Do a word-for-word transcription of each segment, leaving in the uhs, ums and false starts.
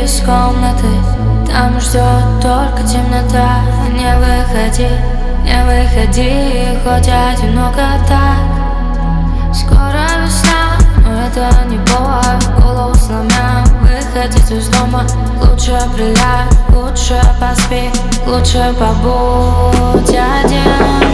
из комнаты, там ждет только темнота. Не выходи, не выходи, хоть одиноко так. Скоро весна, но это не повод голову сломя выходить из дома. Лучше приляг, лучше поспи, лучше побудь один.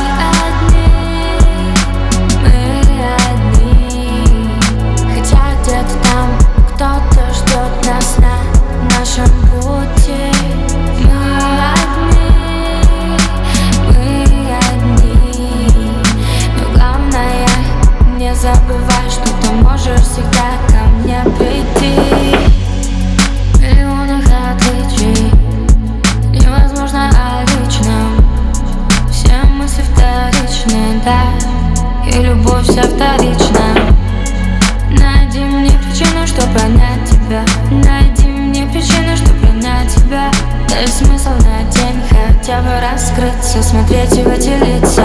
Забывай, что ты можешь всегда ко мне прийти. Миллионы отличий, невозможно о личном. Все мысли вторичны, да, и любовь вся вторична. Найди мне причину, чтобы понять тебя. Найди мне причину, чтобы принять тебя. Дай смысл на день хотя бы раскрыться, смотреть в эти лица.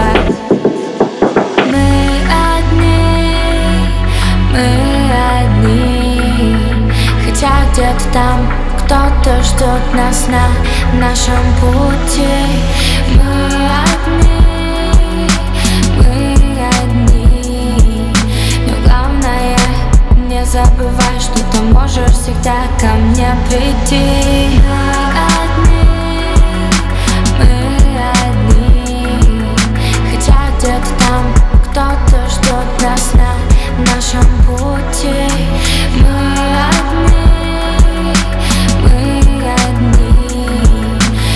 Где-то там кто-то ждет нас на нашем пути. Мы одни, мы одни. Но главное, не забывай, что ты можешь всегда ко мне прийти. Мы одни, мы одни. Хотя где-то там кто-то ждет нас на нашем пути. Мы одни.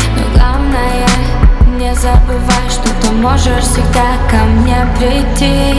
Забывай, что ты можешь всегда ко мне прийти.